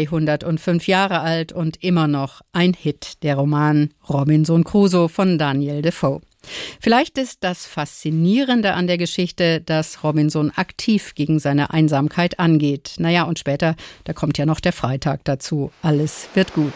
305 Jahre alt und immer noch ein Hit, der Roman Robinson Crusoe von Daniel Defoe. Vielleicht ist das Faszinierende an der Geschichte, dass Robinson aktiv gegen seine Einsamkeit angeht. Naja, und später, da kommt ja noch der Freitag dazu. Alles wird gut.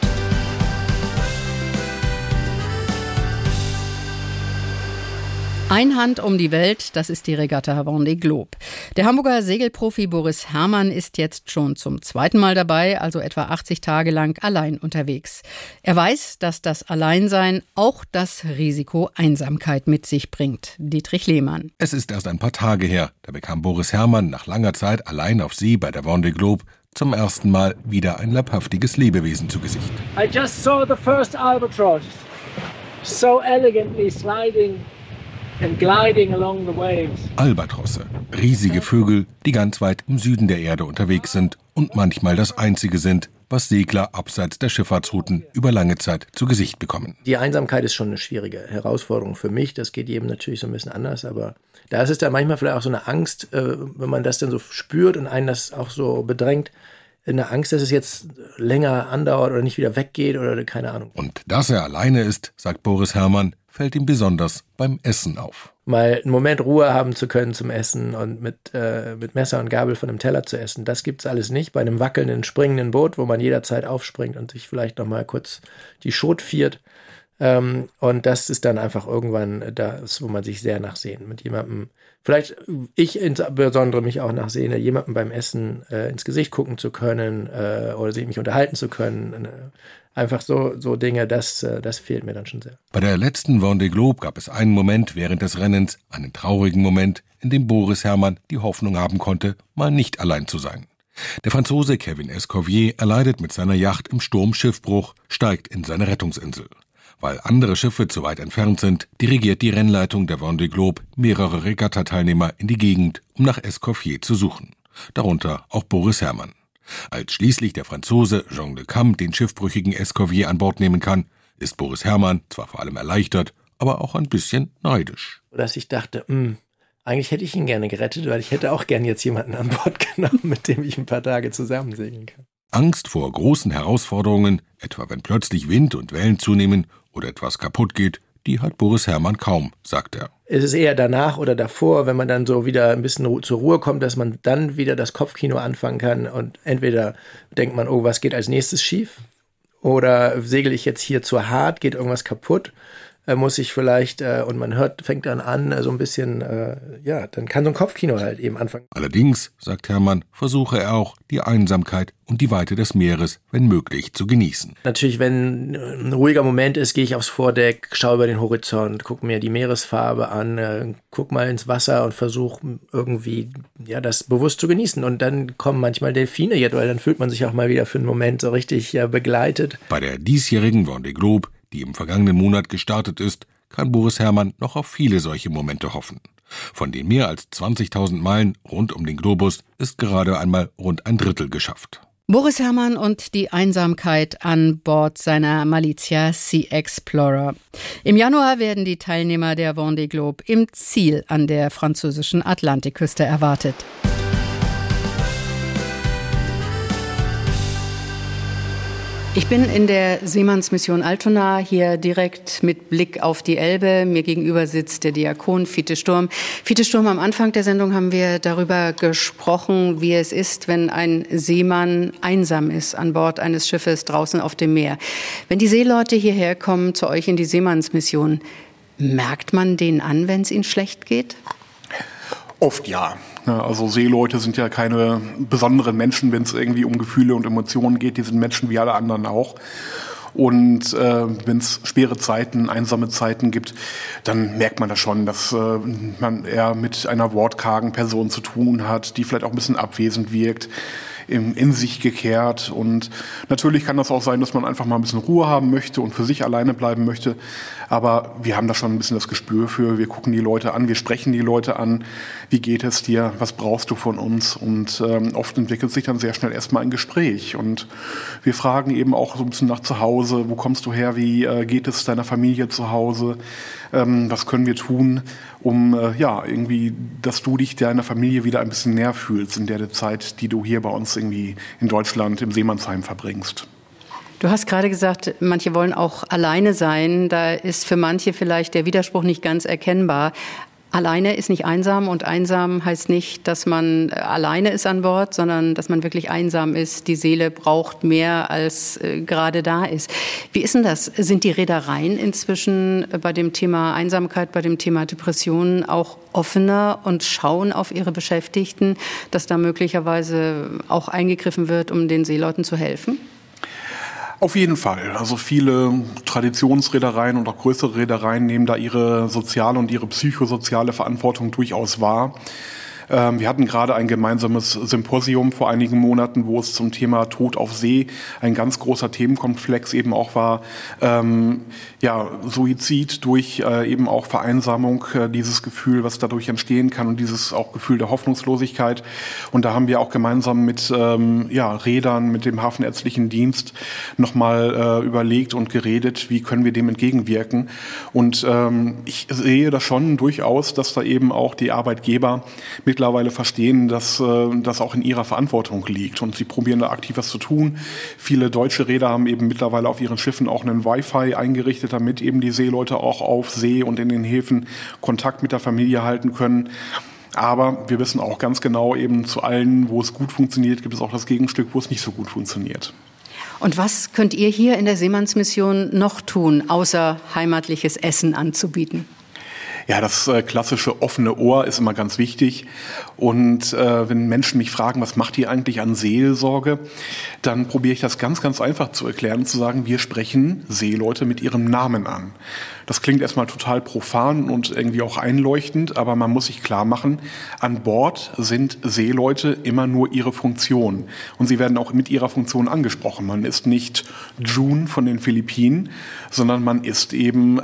Ein Hand um die Welt, das ist die Regatta Vendée Globe. Der Hamburger Segelprofi Boris Herrmann ist jetzt schon zum 2. Mal dabei, also etwa 80 Tage lang allein unterwegs. Er weiß, dass das Alleinsein auch das Risiko Einsamkeit mit sich bringt. Dietrich Lehmann. Es ist erst ein paar Tage her, da bekam Boris Herrmann nach langer Zeit allein auf See bei der Vendée Globe zum ersten Mal wieder ein leibhaftiges Lebewesen zu Gesicht. I just saw the first albatross, so elegantly sliding and gliding along the waves. Albatrosse, riesige Vögel, die ganz weit im Süden der Erde unterwegs sind und manchmal das einzige sind, was Segler abseits der Schifffahrtsrouten über lange Zeit zu Gesicht bekommen. Die Einsamkeit ist schon eine schwierige Herausforderung für mich. Das geht jedem natürlich so ein bisschen anders, aber da ist es dann manchmal vielleicht auch so eine Angst, wenn man das dann so spürt und einen das auch so bedrängt, eine Angst, dass es jetzt länger andauert oder nicht wieder weggeht oder keine Ahnung. Und dass er alleine ist, sagt Boris Herrmann, fällt ihm besonders beim Essen auf. Mal einen Moment Ruhe haben zu können zum Essen und mit Messer und Gabel von einem Teller zu essen, das gibt's alles nicht. Bei einem wackelnden, springenden Boot, wo man jederzeit aufspringt und sich vielleicht noch mal kurz die Schot viert. Und das ist dann einfach irgendwann das, wo man sich sehr nachsehnt. Mit jemandem, vielleicht ich insbesondere mich auch nachsehne, jemandem beim Essen ins Gesicht gucken zu können oder mich unterhalten zu können. Einfach so Dinge, das fehlt mir dann schon sehr. Bei der letzten Vendée Globe gab es einen Moment während des Rennens, einen traurigen Moment, in dem Boris Herrmann die Hoffnung haben konnte, mal nicht allein zu sein. Der Franzose Kevin Escovier erleidet mit seiner Yacht im Sturm Schiffbruch, steigt in seine Rettungsinsel. Weil andere Schiffe zu weit entfernt sind, dirigiert die Rennleitung der Vendée Globe mehrere Regattateilnehmer in die Gegend, um nach Escoffier zu suchen. Darunter auch Boris Herrmann. Als schließlich der Franzose Jean Le Cam den schiffbrüchigen Escoffier an Bord nehmen kann, ist Boris Herrmann zwar vor allem erleichtert, aber auch ein bisschen neidisch. Dass ich dachte, eigentlich hätte ich ihn gerne gerettet, weil ich hätte auch gerne jetzt jemanden an Bord genommen, mit dem ich ein paar Tage zusammen segeln kann. Angst vor großen Herausforderungen, etwa wenn plötzlich Wind und Wellen zunehmen oder etwas kaputt geht, die hat Boris Herrmann kaum, sagt er. Es ist eher danach oder davor, wenn man dann so wieder ein bisschen zur Ruhe kommt, dass man dann wieder das Kopfkino anfangen kann und entweder denkt man, oh, was geht als nächstes schief? Oder segel ich jetzt hier zu hart, geht irgendwas kaputt? Muss ich vielleicht, und man fängt dann an, so ein bisschen, dann kann so ein Kopfkino halt eben anfangen. Allerdings, sagt Herrmann, versuche er auch, die Einsamkeit und die Weite des Meeres, wenn möglich, zu genießen. Natürlich, wenn ein ruhiger Moment ist, gehe ich aufs Vordeck, schaue über den Horizont, gucke mir die Meeresfarbe an, gucke mal ins Wasser und versuche irgendwie, das bewusst zu genießen. Und dann kommen manchmal Delfine, weil dann fühlt man sich auch mal wieder für einen Moment so richtig begleitet. Bei der diesjährigen Vendée Globe, die im vergangenen Monat gestartet ist, kann Boris Herrmann noch auf viele solche Momente hoffen. Von den mehr als 20.000 Meilen rund um den Globus ist gerade einmal rund ein Drittel geschafft. Boris Herrmann und die Einsamkeit an Bord seiner Malizia Sea Explorer. Im Januar werden die Teilnehmer der Vendée Globe im Ziel an der französischen Atlantikküste erwartet. Ich bin in der Seemannsmission Altona, hier direkt mit Blick auf die Elbe. Mir gegenüber sitzt der Diakon Fiete Sturm. Fiete Sturm, am Anfang der Sendung haben wir darüber gesprochen, wie es ist, wenn ein Seemann einsam ist an Bord eines Schiffes draußen auf dem Meer. Wenn die Seeleute hierher kommen zu euch in die Seemannsmission, merkt man denen an, wenn es ihnen schlecht geht? Oft ja. Also Seeleute sind ja keine besonderen Menschen, wenn es irgendwie um Gefühle und Emotionen geht. Die sind Menschen wie alle anderen auch. Und wenn es schwere Zeiten, einsame Zeiten gibt, dann merkt man das schon, dass man eher mit einer wortkargen Person zu tun hat, die vielleicht auch ein bisschen abwesend wirkt, in sich gekehrt. Und natürlich kann das auch sein, dass man einfach mal ein bisschen Ruhe haben möchte und für sich alleine bleiben möchte. Aber wir haben da schon ein bisschen das Gespür für. Wir gucken die Leute an, wir sprechen die Leute an. Wie geht es dir? Was brauchst du von uns? Und oft entwickelt sich dann sehr schnell erstmal ein Gespräch. Und wir fragen eben auch so ein bisschen nach zu Hause. Wo kommst du her? Wie geht es deiner Familie zu Hause? Was können wir tun, um irgendwie, dass du dich deiner Familie wieder ein bisschen näher fühlst in der Zeit, die du hier bei uns irgendwie in Deutschland im Seemannsheim verbringst. Du hast gerade gesagt, manche wollen auch alleine sein. Da ist für manche vielleicht der Widerspruch nicht ganz erkennbar. Alleine ist nicht einsam und einsam heißt nicht, dass man alleine ist an Bord, sondern dass man wirklich einsam ist. Die Seele braucht mehr, als gerade da ist. Wie ist denn das? Sind die Reedereien inzwischen bei dem Thema Einsamkeit, bei dem Thema Depressionen auch offener und schauen auf ihre Beschäftigten, dass da möglicherweise auch eingegriffen wird, um den Seeleuten zu helfen? Auf jeden Fall. Also viele Traditionsreedereien und auch größere Reedereien nehmen da ihre soziale und ihre psychosoziale Verantwortung durchaus wahr. Wir hatten gerade ein gemeinsames Symposium vor einigen Monaten, wo es zum Thema Tod auf See ein ganz großer Themenkomplex eben auch war. Suizid durch eben auch Vereinsamung, dieses Gefühl, was dadurch entstehen kann und dieses auch Gefühl der Hoffnungslosigkeit. Und da haben wir auch gemeinsam mit Reedern, mit dem Hafenärztlichen Dienst nochmal überlegt und geredet, wie können wir dem entgegenwirken. Und ich sehe das schon durchaus, dass da eben auch die Arbeitgeber mittlerweile verstehen, dass das auch in ihrer Verantwortung liegt. Und sie probieren da aktiv was zu tun. Viele deutsche Reeder haben eben mittlerweile auf ihren Schiffen auch einen Wi-Fi eingerichtet, damit eben die Seeleute auch auf See und in den Häfen Kontakt mit der Familie halten können. Aber wir wissen auch ganz genau, eben zu allen, wo es gut funktioniert, gibt es auch das Gegenstück, wo es nicht so gut funktioniert. Und was könnt ihr hier in der Seemannsmission noch tun, außer heimatliches Essen anzubieten? Ja, das klassische offene Ohr ist immer ganz wichtig. Und wenn Menschen mich fragen, was macht ihr eigentlich an Seelsorge, dann probiere ich das ganz, ganz einfach zu erklären und zu sagen, wir sprechen Seeleute mit ihrem Namen an. Das klingt erstmal total profan und irgendwie auch einleuchtend, aber man muss sich klar machen, an Bord sind Seeleute immer nur ihre Funktion. Und sie werden auch mit ihrer Funktion angesprochen. Man ist nicht June von den Philippinen, sondern man ist eben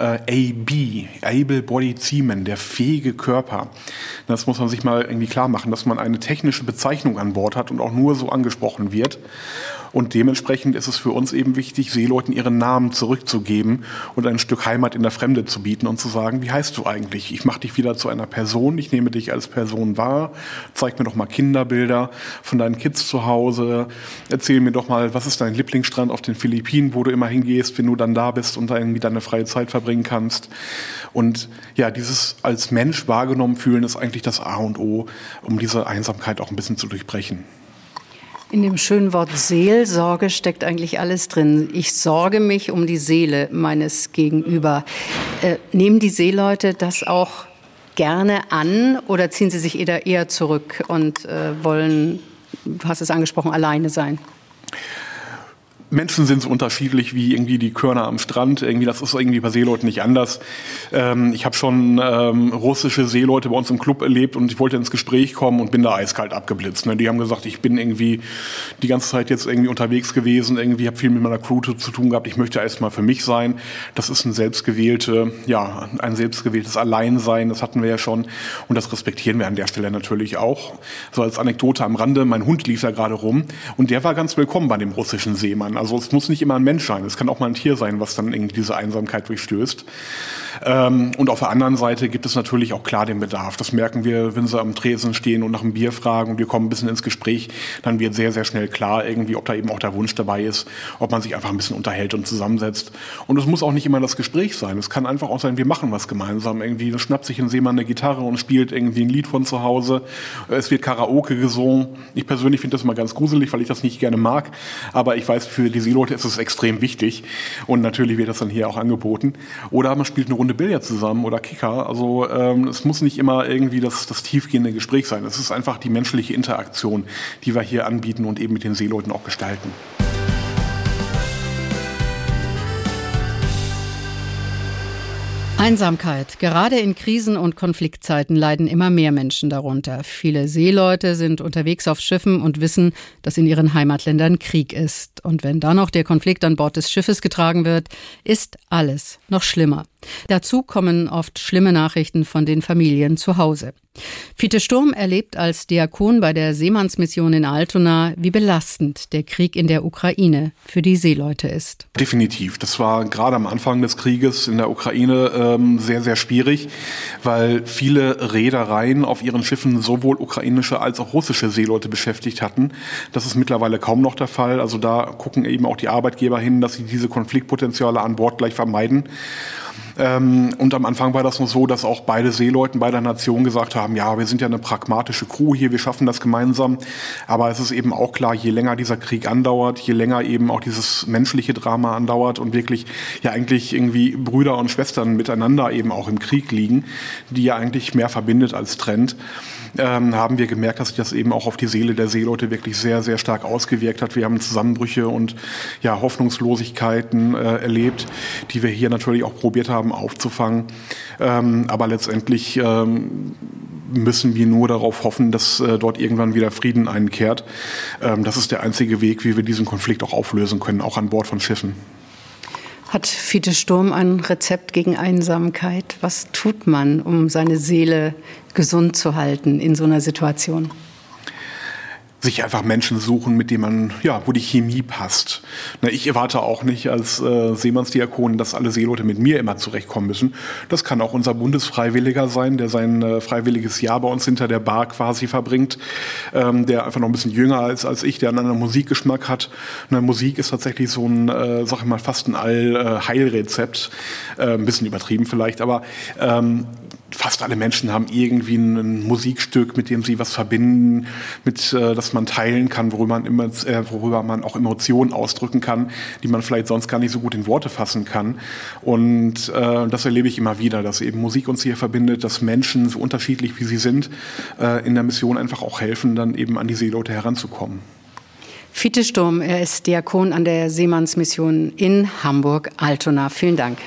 AB, Able-Bodied Seaman, der fähige Körper. Das muss man sich mal irgendwie klar machen, dass man eine technische Bezeichnung an Bord hat und auch nur so angesprochen wird. Und dementsprechend ist es für uns eben wichtig, Seeleuten ihren Namen zurückzugeben und ein Stück Heimat in der Fremde zu bieten und zu sagen, wie heißt du eigentlich? Ich mache dich wieder zu einer Person, ich nehme dich als Person wahr, zeig mir doch mal Kinderbilder von deinen Kids zu Hause, erzähl mir doch mal, was ist dein Lieblingsstrand auf den Philippinen, wo du immer hingehst, wenn du dann da bist und da irgendwie deine freie Zeit verbringen kannst. Und ja, dieses als Mensch wahrgenommen fühlen ist eigentlich das A und O, um diese Einsamkeit auch ein bisschen zu durchbrechen. In dem schönen Wort Seelsorge steckt eigentlich alles drin. Ich sorge mich um die Seele meines Gegenüber. Nehmen die Seeleute das auch gerne an oder ziehen sie sich eher zurück und wollen, du hast es angesprochen, alleine sein? Menschen sind so unterschiedlich wie irgendwie die Körner am Strand. Irgendwie, das ist irgendwie bei Seeleuten nicht anders. Ich habe schon russische Seeleute bei uns im Club erlebt und ich wollte ins Gespräch kommen und bin da eiskalt abgeblitzt. Ne? Die haben gesagt, ich bin irgendwie die ganze Zeit jetzt irgendwie unterwegs gewesen, irgendwie habe viel mit meiner Crew zu tun gehabt. Ich möchte erst mal für mich sein. Das ist ein selbstgewähltes Alleinsein. Das hatten wir ja schon und das respektieren wir an der Stelle natürlich auch. So als Anekdote am Rande: Mein Hund lief da gerade rum und der war ganz willkommen bei dem russischen Seemann. Also es muss nicht immer ein Mensch sein, es kann auch mal ein Tier sein, was dann irgendwie diese Einsamkeit durchstößt. Und auf der anderen Seite gibt es natürlich auch klar den Bedarf. Das merken wir, wenn sie am Tresen stehen und nach einem Bier fragen und wir kommen ein bisschen ins Gespräch, dann wird sehr, sehr schnell klar irgendwie, ob da eben auch der Wunsch dabei ist, ob man sich einfach ein bisschen unterhält und zusammensetzt. Und es muss auch nicht immer das Gespräch sein. Es kann einfach auch sein, wir machen was gemeinsam. Irgendwie, dann schnappt sich ein Seemann eine Gitarre und spielt irgendwie ein Lied von zu Hause. Es wird Karaoke gesungen. Ich persönlich finde das immer ganz gruselig, weil ich das nicht gerne mag. Aber ich weiß, für die Seeleute ist es extrem wichtig. Und natürlich wird das dann hier auch angeboten. Oder man spielt eine Runde Billard zusammen oder Kicker. Also es muss nicht immer irgendwie das tiefgehende Gespräch sein. Es ist einfach die menschliche Interaktion, die wir hier anbieten und eben mit den Seeleuten auch gestalten. Einsamkeit. Gerade in Krisen- und Konfliktzeiten leiden immer mehr Menschen darunter. Viele Seeleute sind unterwegs auf Schiffen und wissen, dass in ihren Heimatländern Krieg ist. Und wenn dann noch der Konflikt an Bord des Schiffes getragen wird, ist alles noch schlimmer. Dazu kommen oft schlimme Nachrichten von den Familien zu Hause. Fiete Sturm erlebt als Diakon bei der Seemannsmission in Altona, wie belastend der Krieg in der Ukraine für die Seeleute ist. Definitiv. Das war gerade am Anfang des Krieges in der Ukraine sehr, sehr schwierig, weil viele Reedereien auf ihren Schiffen sowohl ukrainische als auch russische Seeleute beschäftigt hatten. Das ist mittlerweile kaum noch der Fall. Also da gucken eben auch die Arbeitgeber hin, dass sie diese Konfliktpotenziale an Bord gleich vermeiden. Und am Anfang war das noch so, dass auch beide Seeleuten beider Nationen gesagt haben, ja, wir sind ja eine pragmatische Crew hier, wir schaffen das gemeinsam. Aber es ist eben auch klar, je länger dieser Krieg andauert, je länger eben auch dieses menschliche Drama andauert und wirklich ja eigentlich irgendwie Brüder und Schwestern miteinander eben auch im Krieg liegen, die ja eigentlich mehr verbindet als trennt, haben wir gemerkt, dass sich das eben auch auf die Seele der Seeleute wirklich sehr, sehr stark ausgewirkt hat. Wir haben Zusammenbrüche und Hoffnungslosigkeiten erlebt, die wir hier natürlich auch probiert haben aufzufangen. Aber letztendlich müssen wir nur darauf hoffen, dass dort irgendwann wieder Frieden einkehrt. Das ist der einzige Weg, wie wir diesen Konflikt auch auflösen können, auch an Bord von Schiffen. Hat Fiete Sturm ein Rezept gegen Einsamkeit? Was tut man, um seine Seele gesund zu halten in so einer Situation? Sich einfach Menschen suchen, mit denen man, wo die Chemie passt. Ich erwarte auch nicht als Seemannsdiakon, dass alle Seeleute mit mir immer zurechtkommen müssen. Das kann auch unser Bundesfreiwilliger sein, der sein freiwilliges Jahr bei uns hinter der Bar quasi verbringt, der einfach noch ein bisschen jünger ist als ich, der einen anderen Musikgeschmack hat. Und Musik ist tatsächlich so ein, sag ich mal, fast ein Heilrezept. Ein bisschen übertrieben vielleicht, aber fast alle Menschen haben irgendwie ein Musikstück, mit dem sie was verbinden, das man teilen kann, worüber man auch Emotionen ausdrücken kann, die man vielleicht sonst gar nicht so gut in Worte fassen kann. Und das erlebe ich immer wieder, dass eben Musik uns hier verbindet, dass Menschen, so unterschiedlich wie sie sind, in der Mission einfach auch helfen, dann eben an die Seeleute heranzukommen. Fiete Sturm, er ist Diakon an der Seemannsmission in Hamburg-Altona. Vielen Dank.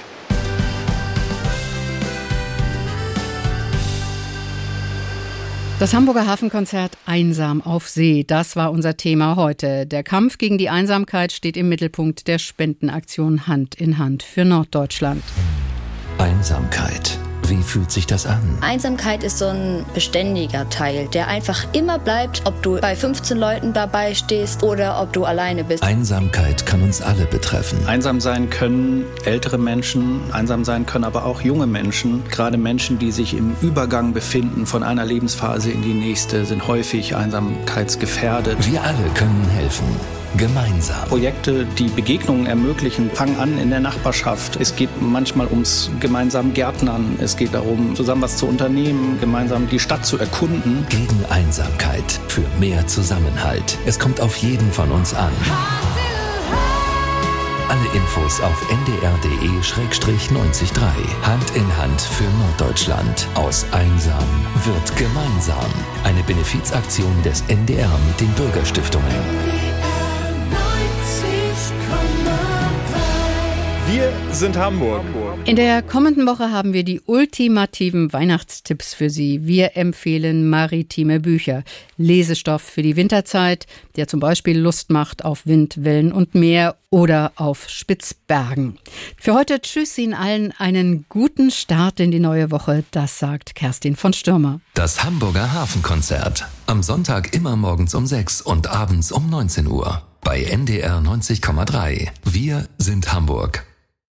Das Hamburger Hafenkonzert Einsam auf See, das war unser Thema heute. Der Kampf gegen die Einsamkeit steht im Mittelpunkt der Spendenaktion Hand in Hand für Norddeutschland. Einsamkeit. Wie fühlt sich das an? Einsamkeit ist so ein beständiger Teil, der einfach immer bleibt, ob du bei 15 Leuten dabei stehst oder ob du alleine bist. Einsamkeit kann uns alle betreffen. Einsam sein können ältere Menschen, einsam sein können aber auch junge Menschen. Gerade Menschen, die sich im Übergang befinden von einer Lebensphase in die nächste, sind häufig einsamkeitsgefährdet. Wir alle können helfen. Gemeinsam. Projekte, die Begegnungen ermöglichen, fangen an in der Nachbarschaft. Es geht manchmal ums gemeinsam Gärtnern. Es geht darum, zusammen was zu unternehmen, gemeinsam die Stadt zu erkunden. Gegen Einsamkeit, für mehr Zusammenhalt. Es kommt auf jeden von uns an. Alle Infos auf ndr.de/93. Hand in Hand für Norddeutschland. Aus Einsam wird gemeinsam. Eine Benefizaktion des NDR mit den Bürgerstiftungen. Wir sind Hamburg. In der kommenden Woche haben wir die ultimativen Weihnachtstipps für Sie. Wir empfehlen maritime Bücher. Lesestoff für die Winterzeit, der zum Beispiel Lust macht auf Wind, Wellen und Meer oder auf Spitzbergen. Für heute tschüss Ihnen allen, einen guten Start in die neue Woche. Das sagt Kerstin von Stürmer. Das Hamburger Hafenkonzert. Am Sonntag immer morgens um 6 und abends um 19 Uhr. Bei NDR 90,3. Wir sind Hamburg.